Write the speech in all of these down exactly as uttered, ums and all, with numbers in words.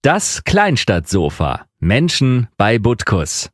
Das Kleinstadtsofa. Menschen bei Butkus.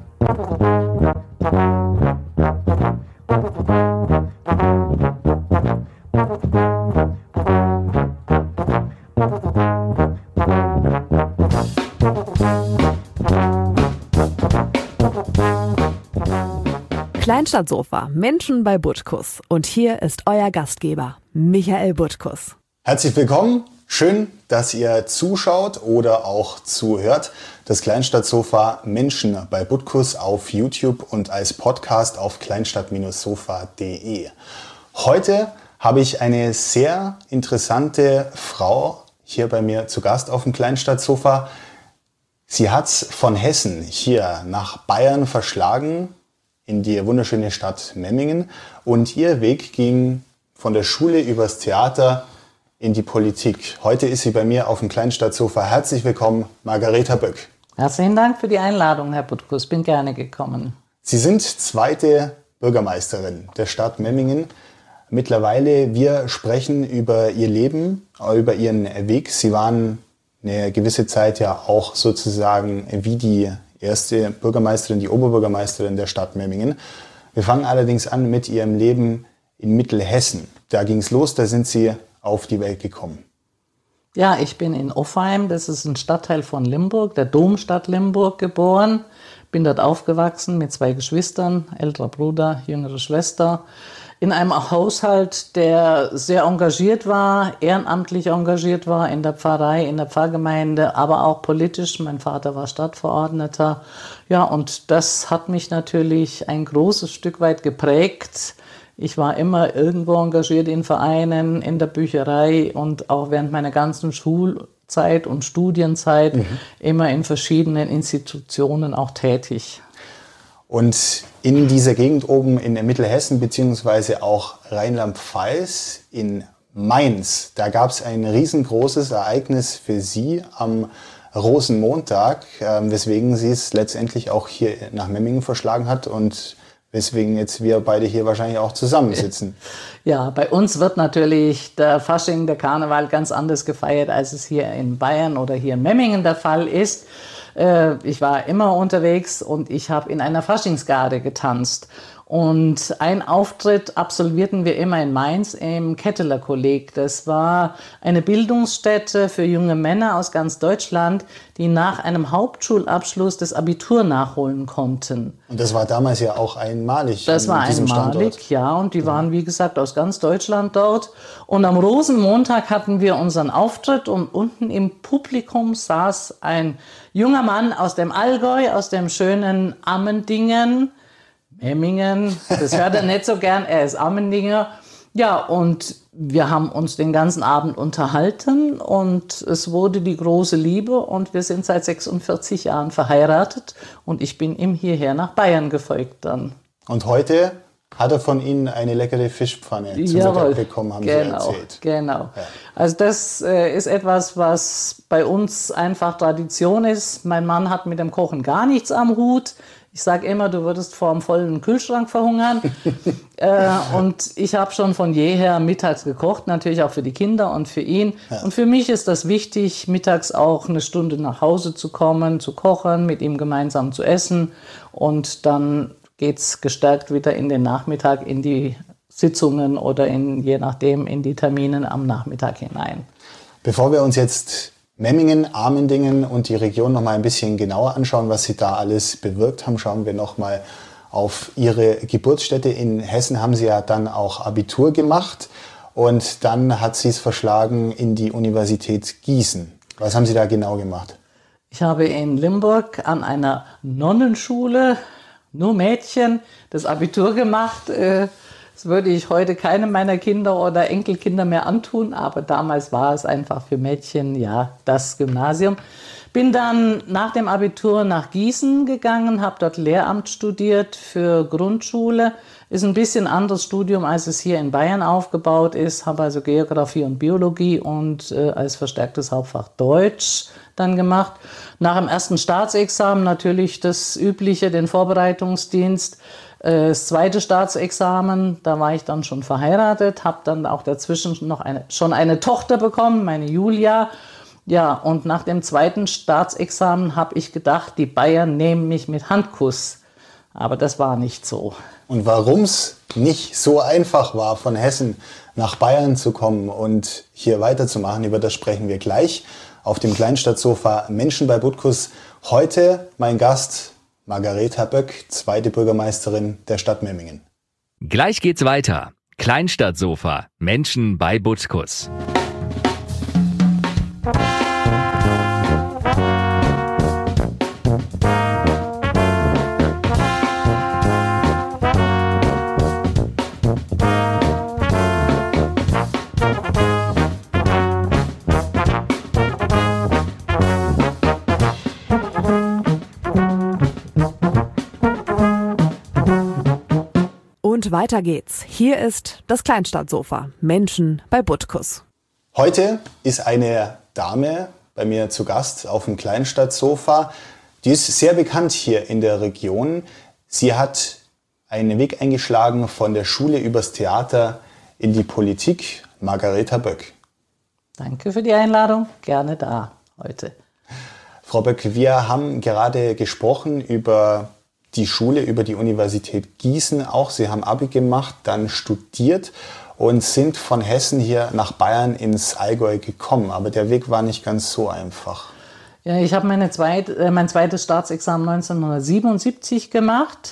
Kleinstadtsofa. Menschen bei Butkus. Und hier ist euer Gastgeber, Michael Butkus. Herzlich willkommen. Schön, dass ihr zuschaut oder auch zuhört. Das Kleinstadtsofa Menschen bei Butkus auf YouTube und als Podcast auf kleinstadt sofa punkt de. Heute habe ich eine sehr interessante Frau hier bei mir zu Gast auf dem Kleinstadtsofa. Sie hat es von Hessen hier nach Bayern verschlagen, in die wunderschöne Stadt Memmingen. Und ihr Weg ging von der Schule übers Theater in die Politik. Heute ist sie bei mir auf dem Kleinstadtsofa. Herzlich willkommen, Margareta Böck. Herzlichen Dank für die Einladung, Herr Butkus. Bin gerne gekommen. Sie sind zweite Bürgermeisterin der Stadt Memmingen. Mittlerweile, wir sprechen über Ihr Leben, über Ihren Weg. Sie waren eine gewisse Zeit ja auch sozusagen wie die erste Bürgermeisterin, die Oberbürgermeisterin der Stadt Memmingen. Wir fangen allerdings an mit Ihrem Leben in Mittelhessen. Da ging es los, da sind Sie auf die Welt gekommen. Ja, ich bin in Offheim, das ist ein Stadtteil von Limburg, der Domstadt Limburg, geboren. Bin dort aufgewachsen mit zwei Geschwistern, älterer Bruder, jüngere Schwester. In einem Haushalt, der sehr engagiert war, ehrenamtlich engagiert war in der Pfarrei, in der Pfarrgemeinde, aber auch politisch. Mein Vater war Stadtverordneter. Ja, und das hat mich natürlich ein großes Stück weit geprägt. Ich war immer irgendwo engagiert in Vereinen, in der Bücherei und auch während meiner ganzen Schulzeit und Studienzeit mhm. immer in verschiedenen Institutionen auch tätig. Und in dieser Gegend oben in Mittelhessen beziehungsweise auch Rheinland-Pfalz in Mainz, da gab es ein riesengroßes Ereignis für Sie am Rosenmontag, äh, weswegen Sie es letztendlich auch hier nach Memmingen verschlagen hat und weswegen jetzt wir beide hier wahrscheinlich auch zusammensitzen. Ja, bei uns wird natürlich der Fasching, der Karneval ganz anders gefeiert, als es hier in Bayern oder hier in Memmingen der Fall ist. Ich war immer unterwegs und ich habe in einer Faschingsgarde getanzt. Und einen Auftritt absolvierten wir immer in Mainz im Ketteler Kolleg. Das war eine Bildungsstätte für junge Männer aus ganz Deutschland, die nach einem Hauptschulabschluss das Abitur nachholen konnten. Und das war damals ja auch einmalig. Das war einmalig, ja. Und die waren, wie gesagt, aus ganz Deutschland dort. Und am Rosenmontag hatten wir unseren Auftritt und unten im Publikum saß ein junger Mann aus dem Allgäu, aus dem schönen Ammendingen, Memmingen, das hört er nicht so gern, er ist Ammendinger. Ja, und wir haben uns den ganzen Abend unterhalten und es wurde die große Liebe und wir sind seit sechsundvierzig Jahren verheiratet und ich bin ihm hierher nach Bayern gefolgt dann. Und heute hat er von Ihnen eine leckere Fischpfanne zum Mittag bekommen, haben genau, Sie erzählt. Genau, ja. Also das äh, ist etwas, was bei uns einfach Tradition ist. Mein Mann hat mit dem Kochen gar nichts am Hut. Ich sage immer, du würdest vor einem vollen Kühlschrank verhungern. äh, und ich habe schon von jeher mittags gekocht, natürlich auch für die Kinder und für ihn. Ja. Und für mich ist das wichtig, mittags auch eine Stunde nach Hause zu kommen, zu kochen, mit ihm gemeinsam zu essen. Und dann geht's gestärkt wieder in den Nachmittag, in die Sitzungen oder in, je nachdem in die Termine am Nachmittag hinein. Bevor wir uns jetzt Memmingen, Amendingen und die Region noch mal ein bisschen genauer anschauen, was Sie da alles bewirkt haben, schauen wir noch mal auf Ihre Geburtsstätte. In Hessen haben Sie ja dann auch Abitur gemacht und dann hat Sie es verschlagen in die Universität Gießen. Was haben Sie da genau gemacht? Ich habe in Limburg an einer Nonnenschule, nur Mädchen, das Abitur gemacht. Das würde ich heute keinem meiner Kinder oder Enkelkinder mehr antun, aber damals war es einfach für Mädchen, ja, das Gymnasium. Bin dann nach dem Abitur nach Gießen gegangen, habe dort Lehramt studiert für Grundschule. Ist ein bisschen anderes Studium, als es hier in Bayern aufgebaut ist. Habe also Geografie und Biologie und äh, als verstärktes Hauptfach Deutsch dann gemacht. Nach dem ersten Staatsexamen natürlich das Übliche, den Vorbereitungsdienst. Das zweite Staatsexamen, da war ich dann schon verheiratet, habe dann auch dazwischen noch eine, schon eine Tochter bekommen, meine Julia. Ja, und nach dem zweiten Staatsexamen habe ich gedacht, die Bayern nehmen mich mit Handkuss. Aber das war nicht so. Und warum es nicht so einfach war, von Hessen nach Bayern zu kommen und hier weiterzumachen, über das sprechen wir gleich auf dem Kleinstadtsofa Menschen bei Butkus. Heute mein Gast Margaretha Böck, zweite Bürgermeisterin der Stadt Memmingen. Gleich geht's weiter. Kleinstadtsofa Menschen bei Butkus. Und weiter geht's. Hier ist das Kleinstadtsofa. Menschen bei Butkus. Heute ist eine Dame bei mir zu Gast auf dem Kleinstadtsofa. Die ist sehr bekannt hier in der Region. Sie hat einen Weg eingeschlagen von der Schule übers Theater in die Politik. Margaretha Böck. Danke für die Einladung. Gerne da heute. Frau Böck, wir haben gerade gesprochen über die Schule, über die Universität Gießen auch. Sie haben Abi gemacht, dann studiert und sind von Hessen hier nach Bayern ins Allgäu gekommen. Aber der Weg war nicht ganz so einfach. Ja, ich habe meine zweit, äh, mein zweites Staatsexamen neunzehnhundertsiebenundsiebzig gemacht.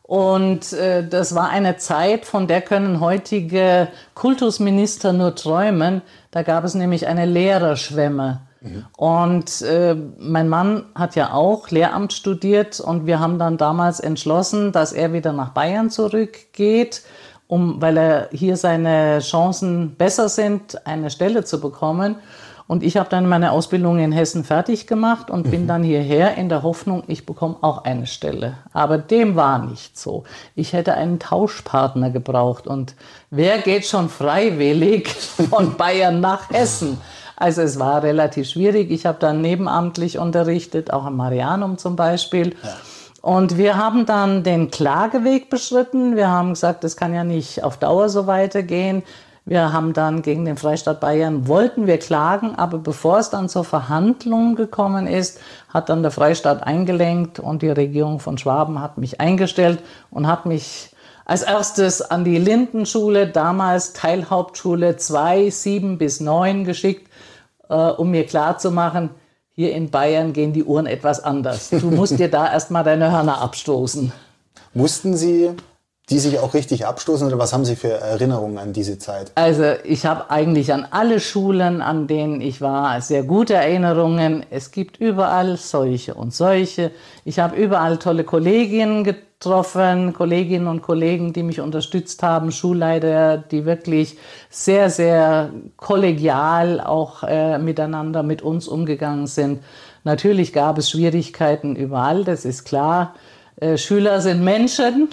Und äh, das war eine Zeit, von der können heutige Kultusminister nur träumen. Da gab es nämlich eine Lehrerschwemme. Mhm. Und äh, mein Mann hat ja auch Lehramt studiert und wir haben dann damals entschlossen, dass er wieder nach Bayern zurückgeht, um, weil er hier seine Chancen besser sind, eine Stelle zu bekommen. Und ich habe dann meine Ausbildung in Hessen fertig gemacht und mhm. bin dann hierher in der Hoffnung, ich bekomme auch eine Stelle. Aber dem war nicht so. Ich hätte einen Tauschpartner gebraucht. Und wer geht schon freiwillig von Bayern nach Hessen? Also es war relativ schwierig. Ich habe dann nebenamtlich unterrichtet, auch am Marianum zum Beispiel. Ja. Und wir haben dann den Klageweg beschritten. Wir haben gesagt, das kann ja nicht auf Dauer so weitergehen. Wir haben dann gegen den Freistaat Bayern, wollten wir klagen, aber bevor es dann zur Verhandlung gekommen ist, hat dann der Freistaat eingelenkt und die Regierung von Schwaben hat mich eingestellt und hat mich als erstes an die Lindenschule, damals Teilhauptschule zwei, sieben bis neun geschickt, äh, um mir klarzumachen, hier in Bayern gehen die Uhren etwas anders. Du musst dir da erstmal deine Hörner abstoßen. Mussten Sie die sich auch richtig abstoßen oder was haben Sie für Erinnerungen an diese Zeit? Also ich habe eigentlich an alle Schulen, an denen ich war, sehr gute Erinnerungen. Es gibt überall solche und solche. Ich habe überall tolle Kolleginnen getroffen, Kolleginnen und Kollegen, die mich unterstützt haben, Schulleiter, die wirklich sehr, sehr kollegial auch äh, miteinander mit uns umgegangen sind. Natürlich gab es Schwierigkeiten überall, das ist klar. Äh, Schüler sind Menschen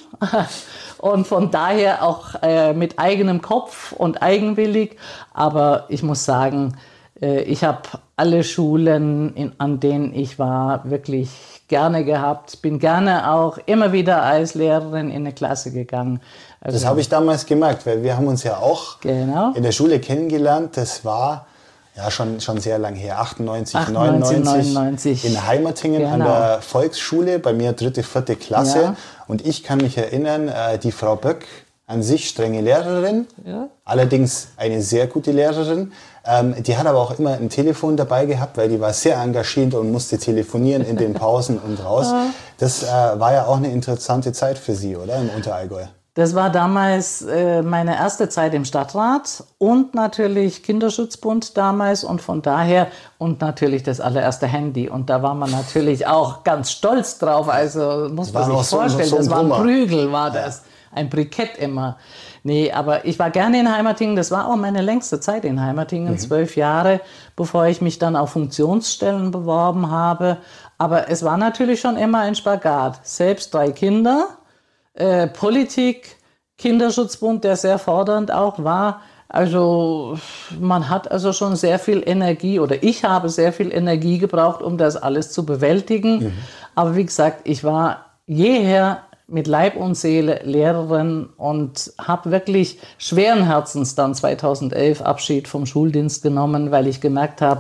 und von daher auch äh, mit eigenem Kopf und eigenwillig. Aber ich muss sagen, äh, ich habe alle Schulen, in, an denen ich war, wirklich gerne gehabt. Bin gerne auch immer wieder als Lehrerin in eine Klasse gegangen. Also, das habe ich damals gemerkt, weil wir haben uns ja auch genau. in der Schule kennengelernt. Das war ja schon, schon sehr lang her, achtundneunzig, achtundneunzig neunundneunzig, neunundneunzig. in Heimertingen genau. an der Volksschule, bei mir dritte, vierte Klasse. Ja. Und ich kann mich erinnern, äh, die Frau Böck, an sich strenge Lehrerin, ja. allerdings eine sehr gute Lehrerin. Ähm, die hat aber auch immer ein Telefon dabei gehabt, weil die war sehr engagiert und musste telefonieren in den Pausen und raus. Das äh, war ja auch eine interessante Zeit für Sie, oder, im Unterallgäu? Das war damals äh, meine erste Zeit im Stadtrat und natürlich Kinderschutzbund damals und von daher und natürlich das allererste Handy. Und da war man natürlich auch ganz stolz drauf, also muss man sich vorstellen, so, so das war ein Prügel, war das, ja. ein Brikett immer. Nee, aber ich war gerne in Heimertingen, das war auch meine längste Zeit in Heimertingen, mhm. zwölf Jahre, bevor ich mich dann auf Funktionsstellen beworben habe. Aber es war natürlich schon immer ein Spagat, selbst drei Kinder. Äh, Politik, Kinderschutzbund, der sehr fordernd auch war. Also man hat also schon sehr viel Energie oder ich habe sehr viel Energie gebraucht, um das alles zu bewältigen. Mhm. Aber wie gesagt, ich war jeher mit Leib und Seele Lehrerin und habe wirklich schweren Herzens dann zweitausendelf Abschied vom Schuldienst genommen, weil ich gemerkt habe,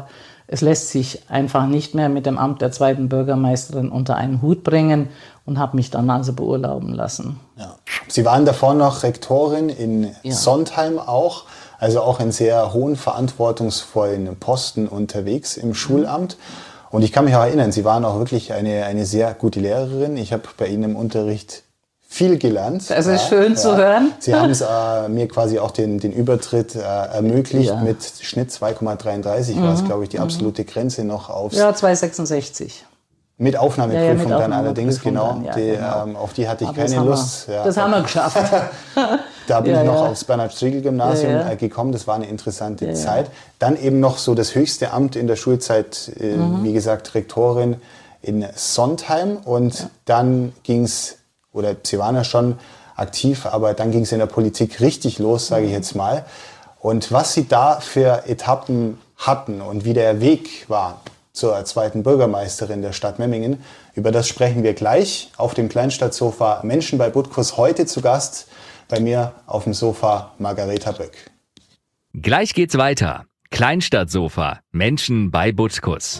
es lässt sich einfach nicht mehr mit dem Amt der zweiten Bürgermeisterin unter einen Hut bringen und habe mich dann also beurlauben lassen. Ja. Sie waren davor noch Rektorin in Ja. Sontheim auch, also auch in sehr hohen, verantwortungsvollen Posten unterwegs im Schulamt. Und ich kann mich auch erinnern, Sie waren auch wirklich eine, eine sehr gute Lehrerin. Ich habe bei Ihnen im Unterricht viel gelernt. Das ist ja, schön ja. zu hören. Sie haben es äh, mir quasi auch den, den Übertritt äh, ermöglicht. Ja. Mit Schnitt zwei Komma dreiunddreißig war es, glaube ich, die absolute Grenze noch aufs... Ja, zwei Komma sechsundsechzig. Mit Aufnahmeprüfung, Ja, ja, mit dann allerdings, Aufnahmeprüfung genau. dann, ja, Die, genau. ähm, auf die hatte ich Aber das keine haben Lust. Wir, ja. Das haben wir geschafft. Da bin Ja, ich noch ja. aufs Bernhard-Striegel-Gymnasium Ja, ja. äh, gekommen. Das war eine interessante Ja, Zeit. Dann eben noch so das höchste Amt in der Schulzeit, äh, Mhm. wie gesagt, Rektorin in Sontheim. Und Ja. dann ging es, oder Sie waren ja schon aktiv, aber dann ging es in der Politik richtig los, sage ich Mhm. jetzt mal. Und was Sie da für Etappen hatten und wie der Weg war zur zweiten Bürgermeisterin der Stadt Memmingen, über das sprechen wir gleich auf dem Kleinstadtsofa Menschen bei Butkus. Heute zu Gast bei mir auf dem Sofa Margareta Böck. Gleich geht's weiter. Kleinstadtsofa. Menschen bei Butkus.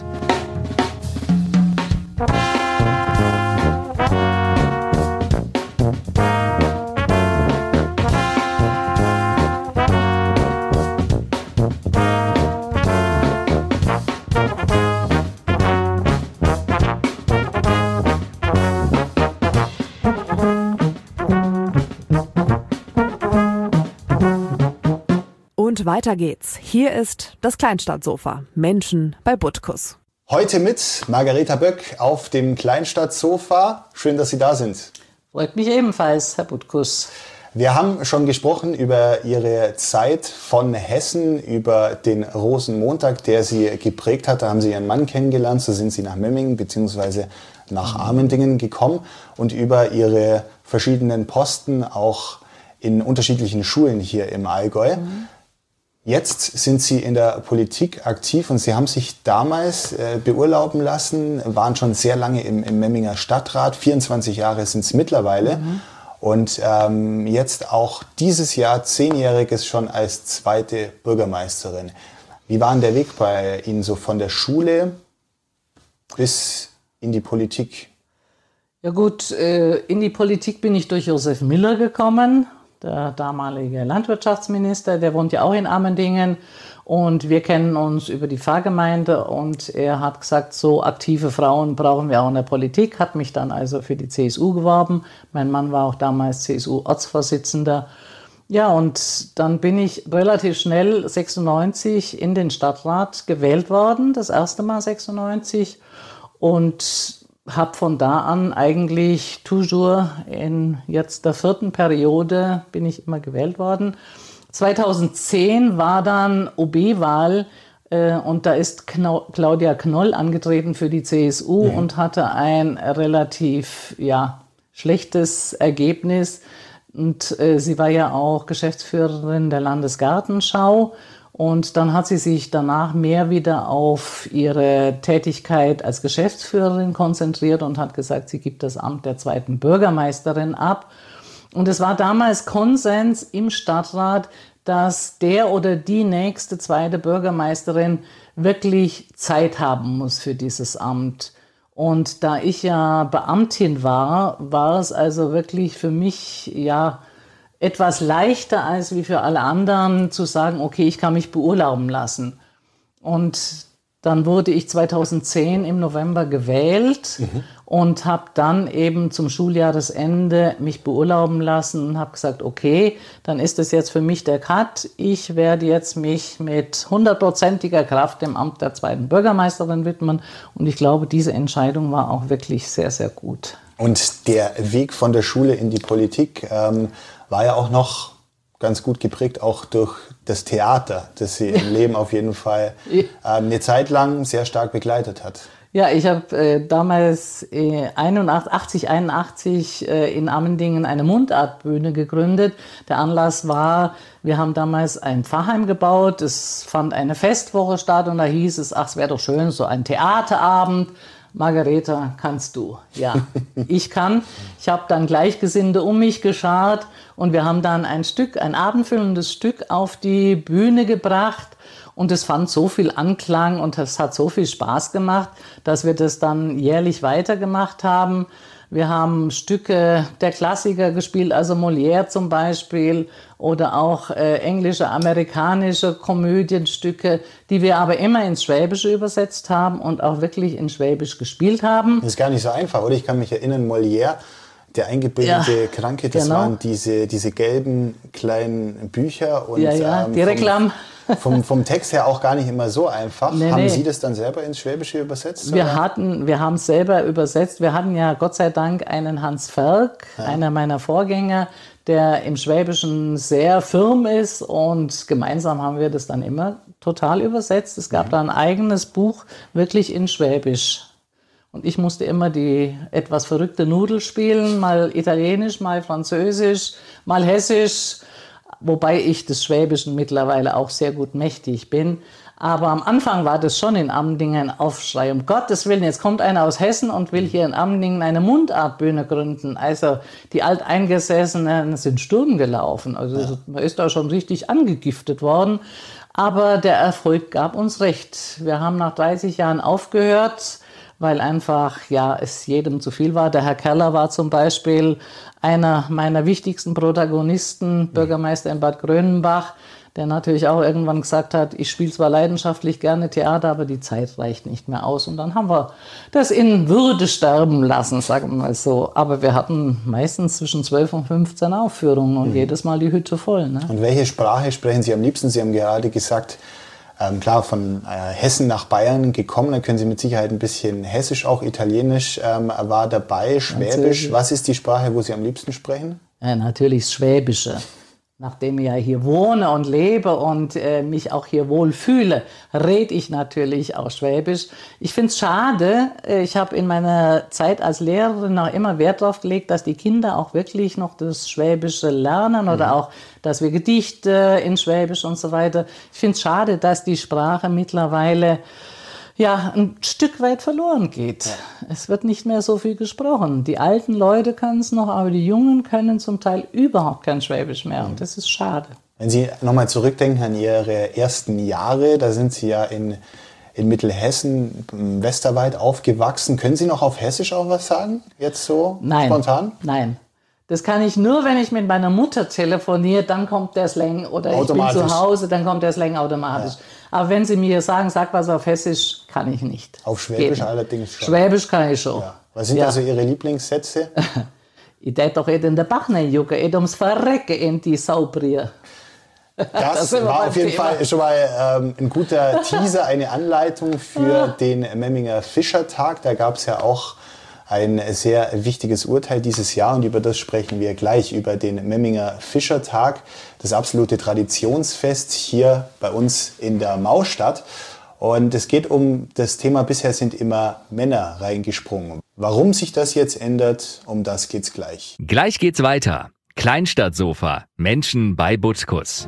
Und weiter geht's. Hier ist das Kleinstadtsofa. Menschen bei Butkus. Heute mit Margareta Böck auf dem Kleinstadtsofa. Schön, dass Sie da sind. Freut mich ebenfalls, Herr Butkus. Wir haben schon gesprochen über Ihre Zeit von Hessen, über den Rosenmontag, der Sie geprägt hat. Da haben Sie Ihren Mann kennengelernt, so sind Sie nach Memmingen bzw. nach Amendingen gekommen und über Ihre verschiedenen Posten auch in unterschiedlichen Schulen hier im Allgäu. Mhm. Jetzt sind Sie in der Politik aktiv und Sie haben sich damals äh, beurlauben lassen, waren schon sehr lange im, im Memminger Stadtrat, vierundzwanzig Jahre sind es mittlerweile. Mhm. Und ähm, jetzt auch dieses Jahr zehnjähriges schon als zweite Bürgermeisterin. Wie war denn der Weg bei Ihnen so von der Schule bis in die Politik? Ja gut, äh, in die Politik bin ich durch Josef Miller gekommen, der damalige Landwirtschaftsminister, der wohnt ja auch in Amendingen. Und wir kennen uns über die Pfarrgemeinde und er hat gesagt, so aktive Frauen brauchen wir auch in der Politik, hat mich dann also für die C S U geworben. Mein Mann war auch damals C S U-Ortsvorsitzender. Ja, und dann bin ich relativ schnell sechsundneunzig in den Stadtrat gewählt worden, das erste Mal sechsundneunzig. Und habe von da an eigentlich toujours in jetzt der vierten Periode bin ich immer gewählt worden. zweitausendzehn war dann O B-Wahl äh, und da ist Kno- Claudia Knoll angetreten für die C S U mhm. und hatte ein relativ ja, schlechtes Ergebnis. Und äh, sie war ja auch Geschäftsführerin der Landesgartenschau. Und dann hat sie sich danach mehr wieder auf ihre Tätigkeit als Geschäftsführerin konzentriert und hat gesagt, sie gibt das Amt der zweiten Bürgermeisterin ab. Und es war damals Konsens im Stadtrat, dass der oder die nächste zweite Bürgermeisterin wirklich Zeit haben muss für dieses Amt. Und da ich ja Beamtin war, war es also wirklich für mich ja etwas leichter als wie für alle anderen zu sagen, okay, ich kann mich beurlauben lassen. Und dann wurde ich zweitausendzehn im November gewählt mhm. und habe dann eben zum Schuljahresende mich beurlauben lassen und habe gesagt, okay, dann ist es jetzt für mich der Cut. Ich werde jetzt mich mit hundertprozentiger Kraft dem Amt der zweiten Bürgermeisterin widmen. Und ich glaube, diese Entscheidung war auch wirklich sehr, sehr gut. Und der Weg von der Schule in die Politik ähm, war ja auch noch ganz gut geprägt, auch durch das Theater, das Sie im Leben auf jeden Fall äh, eine Zeit lang sehr stark begleitet hat. Ja, ich habe äh, damals äh, achtzig, einundachtzig äh, in Amendingen eine Mundartbühne gegründet. Der Anlass war, wir haben damals ein Pfarrheim gebaut, es fand eine Festwoche statt und da hieß es, ach, es wäre doch schön, so ein Theaterabend. Margareta, kannst du? Ja, ich kann. Ich habe dann Gleichgesinnte um mich geschart und wir haben dann ein Stück, ein abendfüllendes Stück auf die Bühne gebracht. Und es fand so viel Anklang und es hat so viel Spaß gemacht, dass wir das dann jährlich weitergemacht haben. Wir haben Stücke der Klassiker gespielt, also Molière zum Beispiel, oder auch äh, englische, amerikanische Komödienstücke, die wir aber immer ins Schwäbische übersetzt haben und auch wirklich in Schwäbisch gespielt haben. Das ist gar nicht so einfach, oder? Ich kann mich erinnern, Molière, der eingebildete ja, Kranke, das genau. waren diese, diese gelben kleinen Bücher. Und, ja, ja, die ähm, Reklam. Vom, vom Text her auch gar nicht immer so einfach. Nee, haben nee. Sie das dann selber ins Schwäbische übersetzt? Wir oder? hatten, wir haben es selber übersetzt. Wir hatten ja Gott sei Dank einen Hans Ferk, ja. einer meiner Vorgänger, der im Schwäbischen sehr firm ist, und gemeinsam haben wir das dann immer total übersetzt. Es gab mhm. da ein eigenes Buch wirklich in Schwäbisch. Und ich musste immer die etwas verrückte Nudel spielen, mal Italienisch, mal Französisch, mal Hessisch. Wobei ich des Schwäbischen mittlerweile auch sehr gut mächtig bin. Aber am Anfang war das schon in Amdingen ein Aufschrei. Um Gottes Willen, jetzt kommt einer aus Hessen und will hier in Amdingen eine Mundartbühne gründen. Also die Alteingesessenen sind Sturm gelaufen. Also ja. man ist da schon richtig angegiftet worden. Aber der Erfolg gab uns recht. Wir haben nach dreißig Jahren aufgehört, weil einfach ja es jedem zu viel war. Der Herr Keller war zum Beispiel einer meiner wichtigsten Protagonisten, Bürgermeister in Bad Grönenbach, der natürlich auch irgendwann gesagt hat, ich spiele zwar leidenschaftlich gerne Theater, aber die Zeit reicht nicht mehr aus. Und dann haben wir das in Würde sterben lassen, sagen wir mal so. Aber wir hatten meistens zwischen zwölf und fünfzehn Aufführungen und mhm. jedes Mal die Hütte voll. Ne? Und welche Sprache sprechen Sie am liebsten? Sie haben gerade gesagt, Ähm, klar, von äh, Hessen nach Bayern gekommen, da können Sie mit Sicherheit ein bisschen Hessisch, auch Italienisch ähm, war dabei, Schwäbisch. Natürlich. Was ist die Sprache, wo Sie am liebsten sprechen? Ja, natürlich das Schwäbische. Nachdem ich ja hier wohne und lebe und äh, mich auch hier wohl fühle, rede ich natürlich auch Schwäbisch. Ich finde es schade, ich habe in meiner Zeit als Lehrerin noch immer Wert darauf gelegt, dass die Kinder auch wirklich noch das Schwäbische lernen oder mhm. auch, dass wir Gedichte in Schwäbisch und so weiter. Ich finde es schade, dass die Sprache mittlerweile ja, ein Stück weit verloren geht. Ja. Es wird nicht mehr so viel gesprochen. Die alten Leute können es noch, aber die Jungen können zum Teil überhaupt kein Schwäbisch mehr. Mhm. Und das ist schade. Wenn Sie nochmal zurückdenken an Ihre ersten Jahre, da sind Sie ja in, in Mittelhessen, im Westerwald aufgewachsen. Können Sie noch auf Hessisch auch was sagen? Jetzt so Nein. spontan? Nein. Das kann ich nur, wenn ich mit meiner Mutter telefoniere, dann kommt der Slang. Oder ich bin zu Hause, dann kommt der Slang automatisch. Ja. Aber wenn Sie mir sagen, sag was auf Hessisch, kann ich nicht. Auf Schwäbisch allerdings schon. Schwäbisch kann ich schon. Ja. Was sind ja. also Ihre Lieblingssätze? Ich tät doch in den Bach nicht jucken, ich ums Verrecken in die Saubrie. Das, das war auf jeden Thema. Fall schon mal ähm, ein guter Teaser, eine Anleitung für den Memminger Fischertag. Da gab es ja auch ein sehr wichtiges Urteil dieses Jahr und über das sprechen wir gleich, über den Memminger Fischertag, das absolute Traditionsfest hier bei uns in der Maustadt. Und es geht um das Thema, bisher sind immer Männer reingesprungen. Warum sich das jetzt ändert, um das geht's gleich. Gleich geht's weiter. Kleinstadtsofa. Menschen bei Butkus.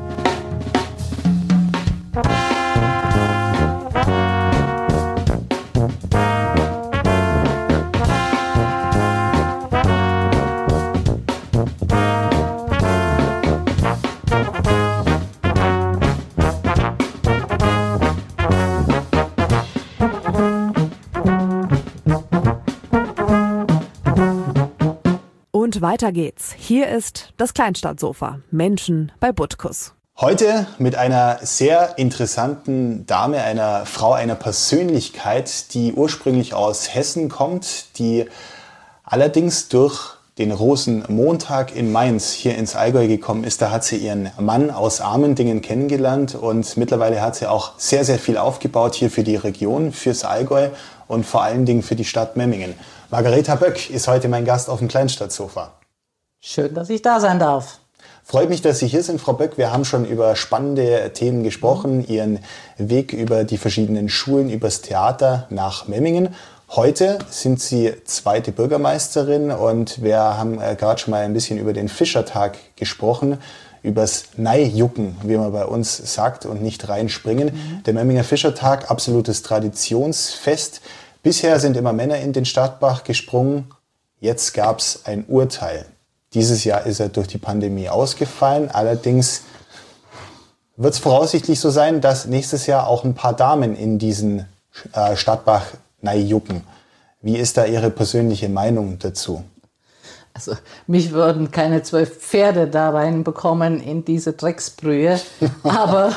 Und weiter geht's. Hier ist das Kleinstadtsofa. Menschen bei Butkus. Heute mit einer sehr interessanten Dame, einer Frau, einer Persönlichkeit, die ursprünglich aus Hessen kommt, die allerdings durch den Rosenmontag in Mainz hier ins Allgäu gekommen ist. Da hat sie ihren Mann aus Armendingen kennengelernt und mittlerweile hat sie auch sehr, sehr viel aufgebaut hier für die Region, fürs Allgäu und vor allen Dingen für die Stadt Memmingen. Margareta Böck ist heute mein Gast auf dem Kleinstadtsofa. Schön, dass ich da sein darf. Freut mich, dass Sie hier sind, Frau Böck. Wir haben schon über spannende Themen gesprochen, Ihren Weg über die verschiedenen Schulen, übers Theater nach Memmingen. Heute sind Sie zweite Bürgermeisterin und wir haben gerade schon mal ein bisschen über den Fischertag gesprochen, übers Neijucken, wie man bei uns sagt, und nicht reinspringen. Mhm. Der Memminger Fischertag, absolutes Traditionsfest. Bisher sind immer Männer in den Stadtbach gesprungen. Jetzt gab es ein Urteil. Dieses Jahr ist er durch die Pandemie ausgefallen. Allerdings wird es voraussichtlich so sein, dass nächstes Jahr auch ein paar Damen in diesen äh, Stadtbach jucken. Wie ist da Ihre persönliche Meinung dazu? Also mich würden keine zwölf Pferde da reinbekommen in diese Drecksbrühe, aber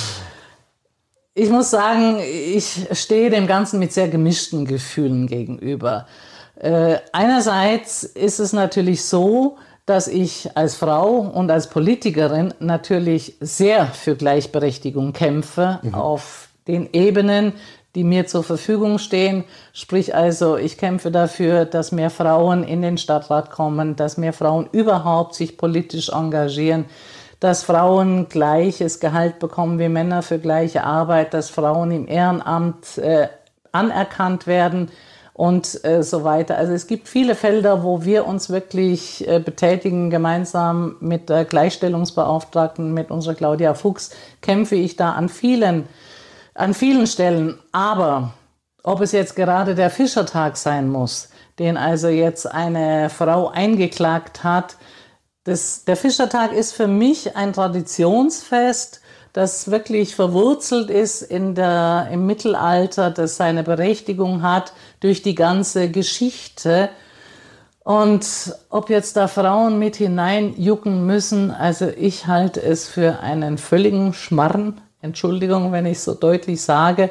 ich muss sagen, ich stehe dem Ganzen mit sehr gemischten Gefühlen gegenüber. Äh, einerseits ist es natürlich so, dass ich als Frau und als Politikerin natürlich sehr für Gleichberechtigung kämpfe, mhm. auf den Ebenen, die mir zur Verfügung stehen. Sprich also, ich kämpfe dafür, dass mehr Frauen in den Stadtrat kommen, dass mehr Frauen überhaupt sich politisch engagieren, dass Frauen gleiches Gehalt bekommen wie Männer für gleiche Arbeit, dass Frauen im Ehrenamt äh, anerkannt werden und äh, so weiter. Also es gibt viele Felder, wo wir uns wirklich äh, betätigen. Gemeinsam mit der Gleichstellungsbeauftragten, mit unserer Claudia Fuchs, kämpfe ich da an vielen An vielen Stellen, aber ob es jetzt gerade der Fischertag sein muss, den also jetzt eine Frau eingeklagt hat, das, der Fischertag ist für mich ein Traditionsfest, das wirklich verwurzelt ist in der, im Mittelalter, das seine Berechtigung hat durch die ganze Geschichte. Und ob jetzt da Frauen mit hineinjucken müssen, also ich halte es für einen völligen Schmarrn. Entschuldigung, wenn ich es so deutlich sage,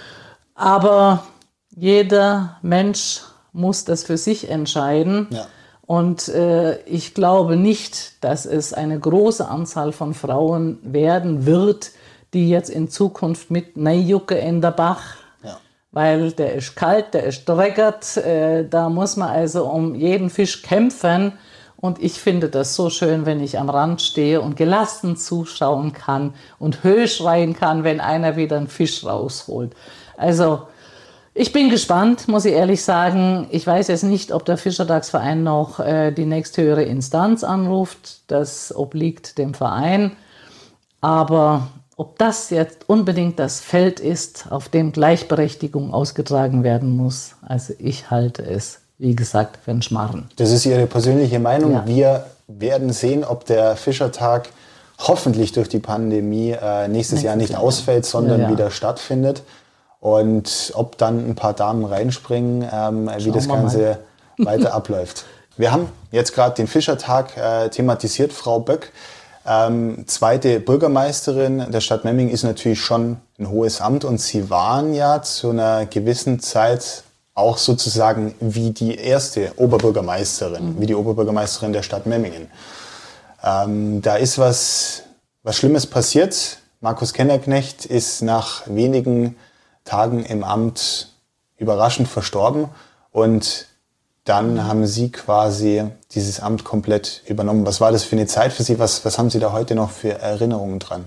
aber jeder Mensch muss das für sich entscheiden. Ja. Und äh, ich glaube nicht, dass es eine große Anzahl von Frauen werden wird, die jetzt in Zukunft mit Neijucke in der Bach, ja. weil der ist kalt, der ist dreckert, äh, da muss man also um jeden Fisch kämpfen. Und ich finde das so schön, wenn ich am Rand stehe und gelassen zuschauen kann und Höh schreien kann, wenn einer wieder einen Fisch rausholt. Also ich bin gespannt, muss ich ehrlich sagen. Ich weiß jetzt nicht, ob der Fischertagsverein noch äh, die nächsthöhere Instanz anruft. Das obliegt dem Verein. Aber ob das jetzt unbedingt das Feld ist, auf dem Gleichberechtigung ausgetragen werden muss, also ich halte es, wie gesagt, für einen Schmarrn. Das ist Ihre persönliche Meinung. Ja. Wir werden sehen, ob der Fischertag hoffentlich durch die Pandemie äh, nächstes, nächstes Jahr nicht Jahr, ausfällt, sondern ja, ja. wieder stattfindet. Und ob dann ein paar Damen reinspringen, ähm, wie das Ganze weiter abläuft. Wir haben jetzt gerade den Fischertag äh, thematisiert, Frau Böck. Ähm, zweite Bürgermeisterin der Stadt Memmingen ist natürlich schon ein hohes Amt. Und Sie waren ja zu einer gewissen Zeit auch sozusagen wie die erste Oberbürgermeisterin, mhm. wie die Oberbürgermeisterin der Stadt Memmingen. Ähm, da ist was, was Schlimmes passiert. Markus Kennerknecht ist nach wenigen Tagen im Amt überraschend verstorben und dann mhm. haben Sie quasi dieses Amt komplett übernommen. Was war das für eine Zeit für Sie? Was, was haben Sie da heute noch für Erinnerungen dran?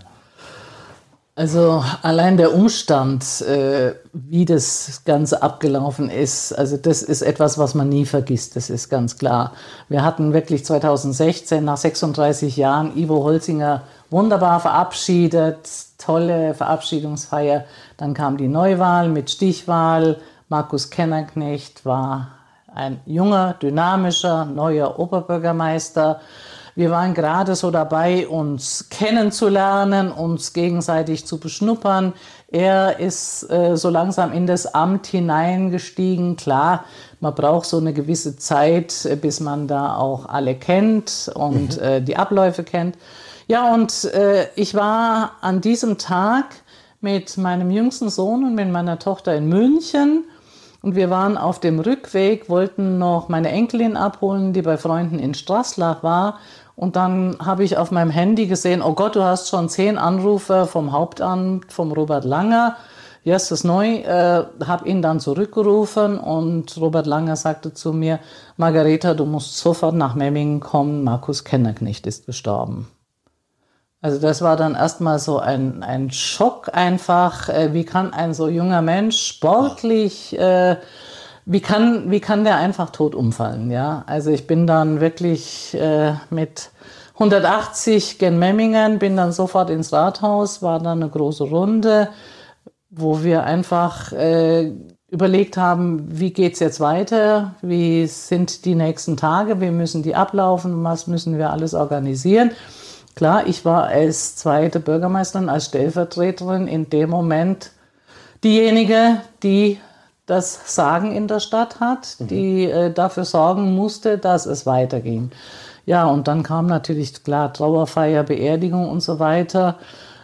Also allein der Umstand, äh, wie das Ganze abgelaufen ist, also das ist etwas, was man nie vergisst, das ist ganz klar. Wir hatten wirklich zweitausendsechzehn, nach sechsunddreißig Jahren, Ivo Holzinger wunderbar verabschiedet, tolle Verabschiedungsfeier. Dann kam die Neuwahl mit Stichwahl. Markus Kennerknecht war ein junger, dynamischer, neuer Oberbürgermeister. Wir waren gerade so dabei, uns kennenzulernen, uns gegenseitig zu beschnuppern. Er ist äh, so langsam in das Amt hineingestiegen. Klar, man braucht so eine gewisse Zeit, bis man da auch alle kennt und mhm. äh, die Abläufe kennt. Ja, und äh, ich war an diesem Tag mit meinem jüngsten Sohn und mit meiner Tochter in München. Und wir waren auf dem Rückweg, wollten noch meine Enkelin abholen, die bei Freunden in Straßlach war. Und dann habe ich auf meinem Handy gesehen, oh Gott, du hast schon zehn Anrufe vom Hauptamt, vom Robert Langer. Ja, ist das neu? Äh, habe ihn dann zurückgerufen und Robert Langer sagte zu mir, Margareta, du musst sofort nach Memmingen kommen, Markus Kennerknecht ist gestorben. Also das war dann erstmal so ein, ein Schock einfach. Äh, wie kann ein so junger Mensch sportlich, äh, wie kann, wie kann der einfach tot umfallen? Ja? Also ich bin dann wirklich äh, mit hundertachtzig gen Memmingen, bin dann sofort ins Rathaus, war dann eine große Runde, wo wir einfach äh, überlegt haben, wie geht's jetzt weiter, wie sind die nächsten Tage, wie müssen die ablaufen, was müssen wir alles organisieren. klar, ich war als zweite Bürgermeisterin, als Stellvertreterin in dem Moment diejenige, die das Sagen in der Stadt hat, mhm. die äh, dafür sorgen musste, dass es weiterging. Ja, und dann kam natürlich, klar, Trauerfeier, Beerdigung und so weiter.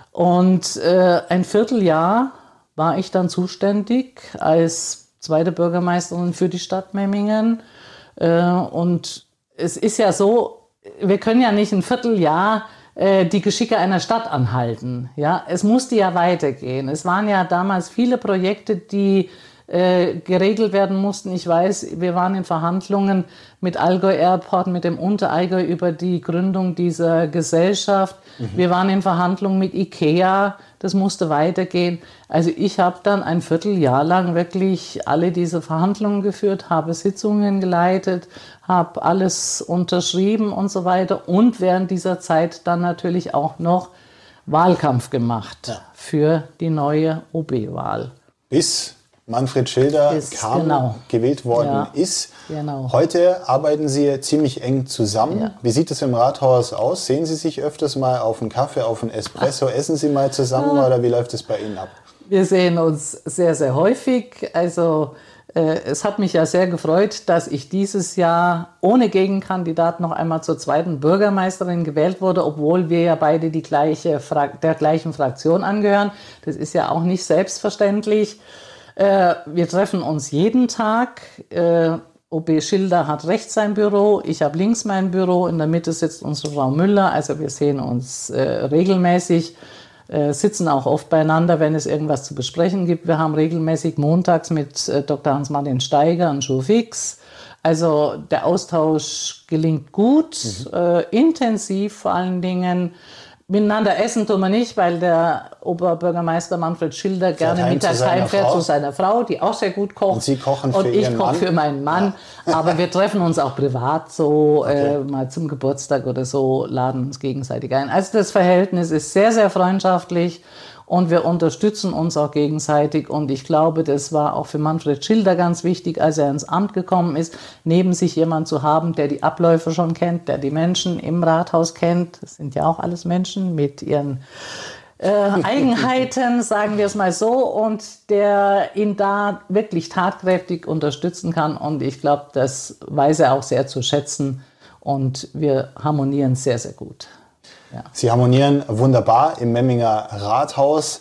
Und äh, ein Vierteljahr war ich dann zuständig als zweite Bürgermeisterin für die Stadt Memmingen. Äh, und es ist ja so, wir können ja nicht ein Vierteljahr äh, die Geschicke einer Stadt anhalten. Ja? Es musste ja weitergehen. Es waren ja damals viele Projekte, die äh, geregelt werden mussten. Ich weiß, wir waren in Verhandlungen mit Allgäu Airport, mit dem Unterallgäu über die Gründung dieser Gesellschaft. Mhm. Wir waren in Verhandlungen mit IKEA. Das musste weitergehen. Also ich habe dann ein Vierteljahr lang wirklich alle diese Verhandlungen geführt, habe Sitzungen geleitet, habe alles unterschrieben und so weiter und während dieser Zeit dann natürlich auch noch Wahlkampf gemacht ja. für die neue O B-Wahl. Bis Manfred Schilder Bis, kam, genau. gewählt worden ja, ist. Genau. Heute arbeiten Sie ziemlich eng zusammen. Ja. Wie sieht es im Rathaus aus? Sehen Sie sich öfters mal auf einen Kaffee, auf einen Espresso? Ach. Essen Sie mal zusammen oder wie läuft es bei Ihnen ab? Wir sehen uns sehr, sehr häufig. Also äh, es hat mich ja sehr gefreut, dass ich dieses Jahr ohne Gegenkandidat noch einmal zur zweiten Bürgermeisterin gewählt wurde, obwohl wir ja beide die gleiche Fra- der gleichen Fraktion angehören. Das ist ja auch nicht selbstverständlich. Äh, wir treffen uns jeden Tag. Äh, O B Schilder hat rechts sein Büro, ich habe links mein Büro, in der Mitte sitzt unsere Frau Müller. Also wir sehen uns äh, regelmäßig, äh, sitzen auch oft beieinander, wenn es irgendwas zu besprechen gibt. Wir haben regelmäßig montags mit äh, Doktor Hans-Martin Steiger einen Show fix. Also der Austausch gelingt gut, mhm. äh, intensiv vor allen Dingen. Miteinander essen tun wir nicht, weil der Oberbürgermeister Manfred Schilder gerne mittags heimfährt zu seiner Frau, die auch sehr gut kocht. Und Sie kochen für Und ich Ihren koche Mann? für meinen Mann. Ja. Aber wir treffen uns auch privat so, okay. äh, mal zum Geburtstag oder so, laden uns gegenseitig ein. Also das Verhältnis ist sehr, sehr freundschaftlich. Und wir unterstützen uns auch gegenseitig. Und ich glaube, das war auch für Manfred Schilder ganz wichtig, als er ins Amt gekommen ist, neben sich jemanden zu haben, der die Abläufe schon kennt, der die Menschen im Rathaus kennt. Das sind ja auch alles Menschen mit ihren äh, Eigenheiten, sagen wir es mal so. Und der ihn da wirklich tatkräftig unterstützen kann. Und ich glaube, das weiß er auch sehr zu schätzen. Und wir harmonieren sehr, sehr gut. Ja. Sie harmonieren wunderbar im Memminger Rathaus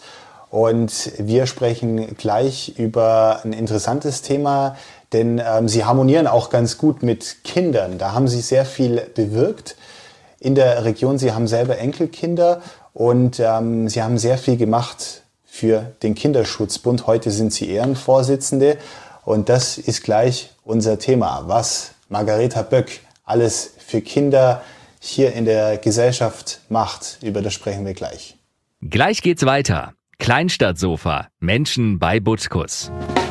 und wir sprechen gleich über ein interessantes Thema, denn ähm, Sie harmonieren auch ganz gut mit Kindern. Da haben Sie sehr viel bewirkt in der Region. Sie haben selber Enkelkinder und ähm, Sie haben sehr viel gemacht für den Kinderschutzbund. Heute sind Sie Ehrenvorsitzende und das ist gleich unser Thema, was Margareta Böck alles für Kinder hier in der Gesellschaft macht. Über das sprechen wir gleich. Gleich geht's weiter. Kleinstadtsofa. Menschen bei Butkus.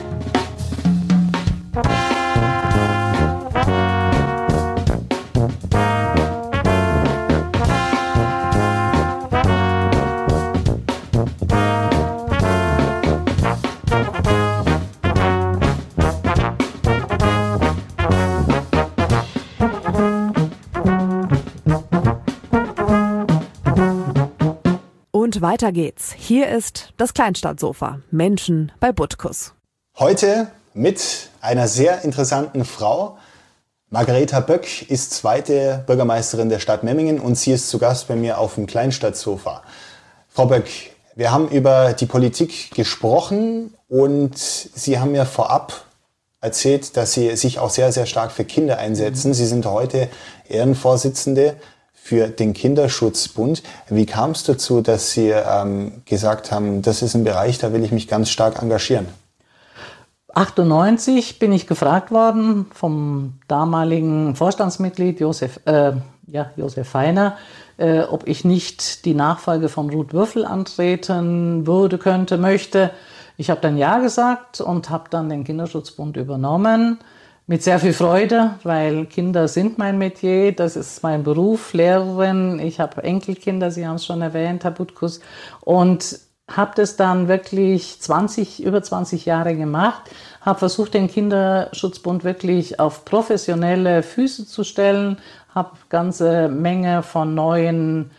Und weiter geht's. Hier ist das Kleinstadtsofa. Menschen bei Butkus. Heute mit einer sehr interessanten Frau. Margareta Böck ist zweite Bürgermeisterin der Stadt Memmingen und sie ist zu Gast bei mir auf dem Kleinstadtsofa. Frau Böck, wir haben über die Politik gesprochen und Sie haben mir vorab erzählt, dass Sie sich auch sehr, sehr stark für Kinder einsetzen. Sie sind heute Ehrenvorsitzende für den Kinderschutzbund. Wie kam es dazu, dass Sie ähm, gesagt haben, das ist ein Bereich, da will ich mich ganz stark engagieren? achtundneunzig bin ich gefragt worden vom damaligen Vorstandsmitglied Josef, äh, ja, Josef Feiner, äh, ob ich nicht die Nachfolge von Ruth Würfel antreten würde, könnte, möchte. Ich habe dann ja gesagt und habe dann den Kinderschutzbund übernommen. Mit sehr viel Freude, weil Kinder sind mein Metier, das ist mein Beruf, Lehrerin. Ich habe Enkelkinder, Sie haben es schon erwähnt, Herr Butkus. Und habe das dann wirklich zwanzig, über zwanzig Jahre gemacht, habe versucht, den Kinderschutzbund wirklich auf professionelle Füße zu stellen, habe eine ganze Menge von neuen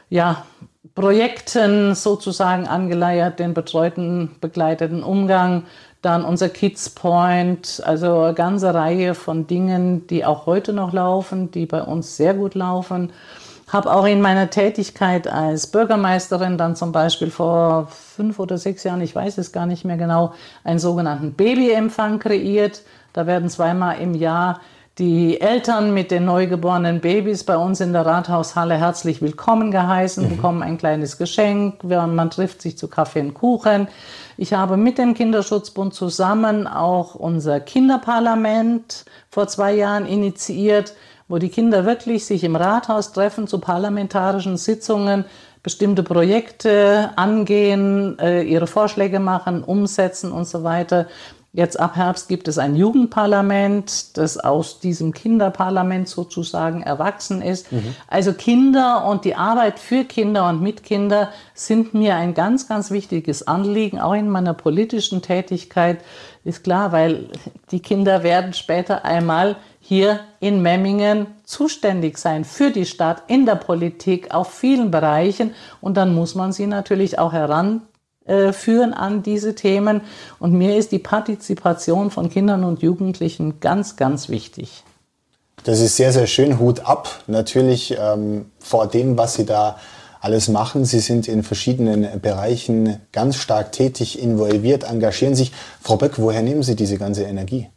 ja, Projekten sozusagen angeleiert, den betreuten, begleiteten Umgang, dann unser Kids Point, also eine ganze Reihe von Dingen, die auch heute noch laufen, die bei uns sehr gut laufen. Habe auch in meiner Tätigkeit als Bürgermeisterin dann zum Beispiel vor fünf oder sechs Jahren, ich weiß es gar nicht mehr genau, einen sogenannten Babyempfang kreiert. Da werden zweimal im Jahr die Eltern mit den neugeborenen Babys bei uns in der Rathaushalle herzlich willkommen geheißen, mhm. bekommen ein kleines Geschenk, man trifft sich zu Kaffee und Kuchen. Ich habe mit dem Kinderschutzbund zusammen auch unser Kinderparlament vor zwei Jahren initiiert, wo die Kinder wirklich sich im Rathaus treffen zu parlamentarischen Sitzungen, bestimmte Projekte angehen, ihre Vorschläge machen, umsetzen und so weiter. Jetzt ab Herbst gibt es ein Jugendparlament, das aus diesem Kinderparlament sozusagen erwachsen ist. Mhm. Also Kinder und die Arbeit für Kinder und mit Kinder sind mir ein ganz, ganz wichtiges Anliegen, auch in meiner politischen Tätigkeit. Ist klar, weil die Kinder werden später einmal hier in Memmingen zuständig sein für die Stadt, in der Politik, auf vielen Bereichen. Und dann muss man sie natürlich auch heranführen an diese Themen. Und mir ist die Partizipation von Kindern und Jugendlichen ganz, ganz wichtig. Das ist sehr, sehr schön. Hut ab natürlich ähm, vor dem, was Sie da alles machen. Sie sind in verschiedenen Bereichen ganz stark tätig, involviert, engagieren sich. Frau Böck, woher nehmen Sie diese ganze Energie?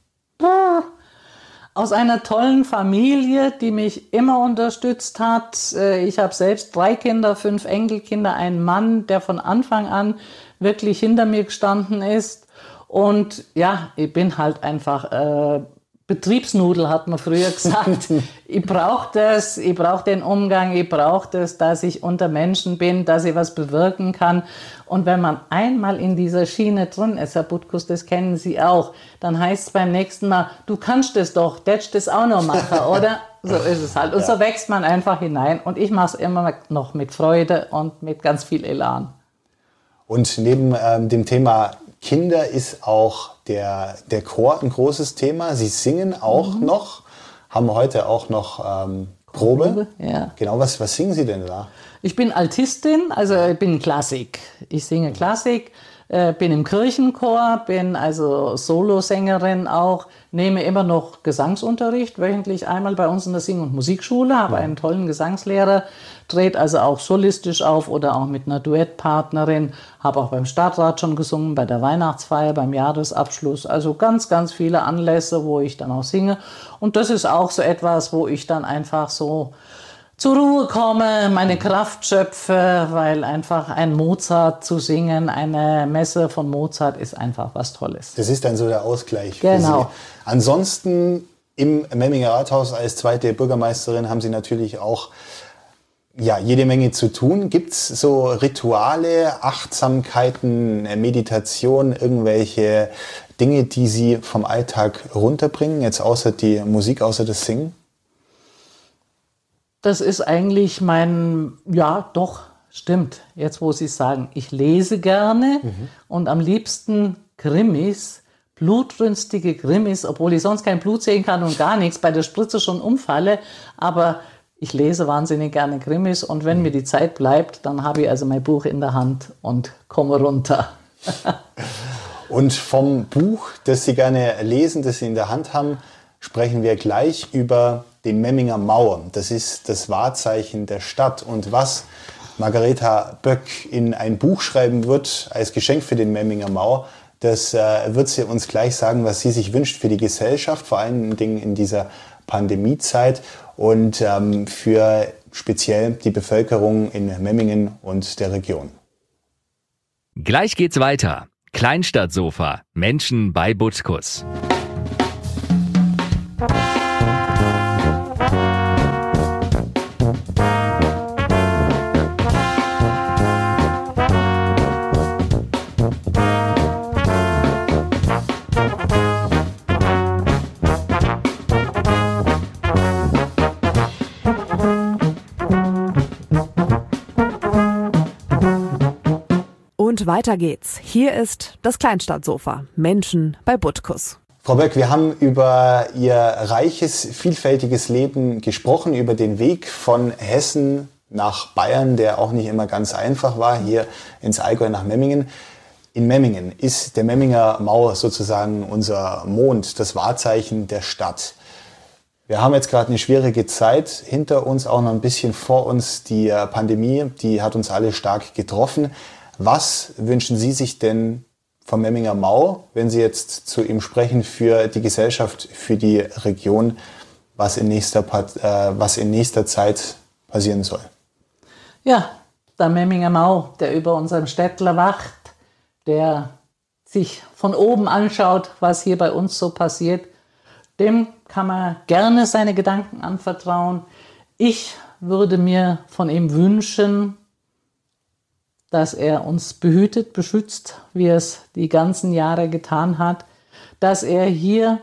Aus einer tollen Familie, die mich immer unterstützt hat. Ich habe selbst drei Kinder, fünf Enkelkinder, einen Mann, der von Anfang an wirklich hinter mir gestanden ist. Und ja, ich bin halt einfach äh, Betriebsnudel, hat man früher gesagt. Ich brauche das, ich brauche den Umgang, ich brauche das, dass ich unter Menschen bin, dass ich was bewirken kann. Und wenn man einmal in dieser Schiene drin ist, Herr Butkus, das kennen Sie auch, dann heißt es beim nächsten Mal, du kannst das doch, darfst das auch noch machen, oder? So ist es halt. Und ja. So wächst man einfach hinein. Und ich mache es immer noch mit Freude und mit ganz viel Elan. Und neben ähm, dem Thema Kinder ist auch der, der Chor ein großes Thema. Sie singen auch mhm. noch, haben heute auch noch ähm, Probe. Probe ja. Genau, was, was singen Sie denn da? Ich bin Altistin, also ich bin Klassik. Ich singe Klassik, äh, bin im Kirchenchor, bin also Solosängerin auch, nehme immer noch Gesangsunterricht, wöchentlich einmal bei uns in der Sing- und Musikschule, habe einen tollen Gesangslehrer, trete also auch solistisch auf oder auch mit einer Duettpartnerin, habe auch beim Stadtrat schon gesungen, bei der Weihnachtsfeier, beim Jahresabschluss, also ganz, ganz viele Anlässe, wo ich dann auch singe. Und das ist auch so etwas, wo ich dann einfach so zur Ruhe komme, meine Kraft schöpfe, weil einfach ein Mozart zu singen, eine Messe von Mozart ist einfach was Tolles. Das ist dann so der Ausgleich. Genau. Für Sie. Ansonsten im Memminger Rathaus als zweite Bürgermeisterin haben Sie natürlich auch ja, jede Menge zu tun. Gibt es so Rituale, Achtsamkeiten, Meditation, irgendwelche Dinge, die Sie vom Alltag runterbringen, jetzt außer die Musik, außer das Singen? Das ist eigentlich mein, ja doch, stimmt, jetzt wo Sie sagen, ich lese gerne mhm. und am liebsten Krimis, blutrünstige Krimis, obwohl ich sonst kein Blut sehen kann und gar nichts, bei der Spritze schon umfalle, aber ich lese wahnsinnig gerne Krimis und wenn mhm. mir die Zeit bleibt, dann habe ich also mein Buch in der Hand und komme runter. Und vom Buch, das Sie gerne lesen, das Sie in der Hand haben, sprechen wir gleich über den Memminger Mauer. Das ist das Wahrzeichen der Stadt. Und was Margareta Böck in ein Buch schreiben wird, als Geschenk für den Memminger Mauer, das äh, wird sie uns gleich sagen, was sie sich wünscht für die Gesellschaft, vor allen Dingen in dieser Pandemiezeit und ähm, für speziell die Bevölkerung in Memmingen und der Region. Gleich geht's weiter. Kleinstadtsofa. Menschen bei Butkus. Und weiter geht's. Hier ist das Kleinstadtsofa. Menschen bei Butkus. Frau Böck, wir haben über Ihr reiches, vielfältiges Leben gesprochen, über den Weg von Hessen nach Bayern, der auch nicht immer ganz einfach war, hier ins Allgäu nach Memmingen. In Memmingen ist der Memminger Mau sozusagen unser Mond, das Wahrzeichen der Stadt. Wir haben jetzt gerade eine schwierige Zeit hinter uns, auch noch ein bisschen vor uns. Die Pandemie, die hat uns alle stark getroffen. Was wünschen Sie sich denn vom Memminger Mau, wenn Sie jetzt zu ihm sprechen, für die Gesellschaft, für die Region, was in nächster, äh, was in nächster Zeit passieren soll? Ja, der Memminger Mau, der über unserem Städtler wacht, der sich von oben anschaut, was hier bei uns so passiert, dem kann man gerne seine Gedanken anvertrauen. Ich würde mir von ihm wünschen, dass er uns behütet, beschützt, wie er es die ganzen Jahre getan hat, dass er hier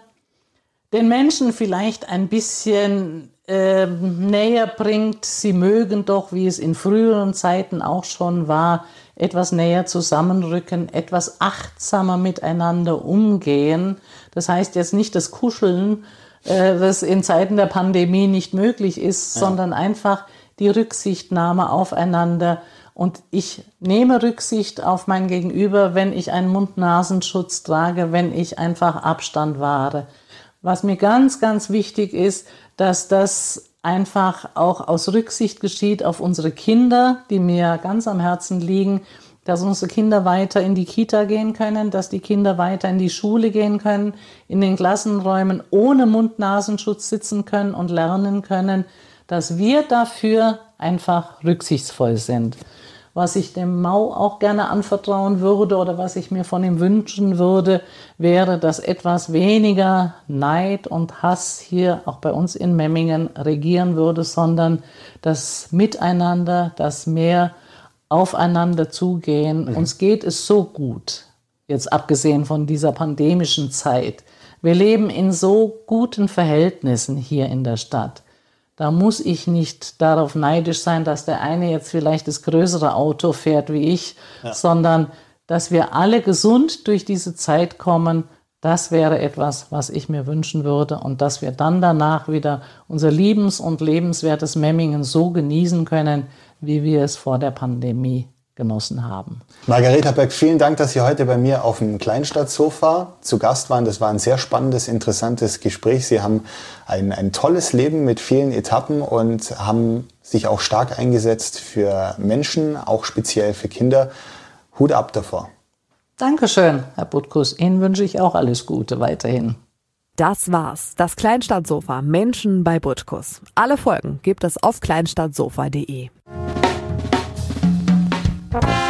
den Menschen vielleicht ein bisschen äh, näher bringt. Sie mögen doch, wie es in früheren Zeiten auch schon war, etwas näher zusammenrücken, etwas achtsamer miteinander umgehen. Das heißt jetzt nicht das Kuscheln, äh, das in Zeiten der Pandemie nicht möglich ist, ja. sondern einfach die Rücksichtnahme aufeinander. Und ich nehme Rücksicht auf mein Gegenüber, wenn ich einen Mund-Nasenschutz trage, wenn ich einfach Abstand wahre. Was mir ganz, ganz wichtig ist, dass das einfach auch aus Rücksicht geschieht auf unsere Kinder, die mir ganz am Herzen liegen, dass unsere Kinder weiter in die Kita gehen können, dass die Kinder weiter in die Schule gehen können, in den Klassenräumen ohne Mund-Nasenschutz sitzen können und lernen können, dass wir dafür einfach rücksichtsvoll sind. Was ich dem Mau auch gerne anvertrauen würde oder was ich mir von ihm wünschen würde, wäre, dass etwas weniger Neid und Hass hier auch bei uns in Memmingen regieren würde, sondern das Miteinander, das mehr aufeinander zugehen. Mhm. Uns geht es so gut, jetzt abgesehen von dieser pandemischen Zeit. Wir leben in so guten Verhältnissen hier in der Stadt. Da muss ich nicht darauf neidisch sein, dass der eine jetzt vielleicht das größere Auto fährt wie ich, ja. sondern dass wir alle gesund durch diese Zeit kommen. Das wäre etwas, was ich mir wünschen würde und dass wir dann danach wieder unser liebens- und lebenswertes Memmingen so genießen können, wie wir es vor der Pandemie genossen haben. Margareta Böck, vielen Dank, dass Sie heute bei mir auf dem Kleinstadtsofa zu Gast waren. Das war ein sehr spannendes, interessantes Gespräch. Sie haben ein, ein tolles Leben mit vielen Etappen und haben sich auch stark eingesetzt für Menschen, auch speziell für Kinder. Hut ab davor. Dankeschön, Herr Butkus. Ihnen wünsche ich auch alles Gute weiterhin. Das war's. Das Kleinstadtsofa. Menschen bei Butkus. Alle Folgen gibt es auf kleinstadtsofa punkt de.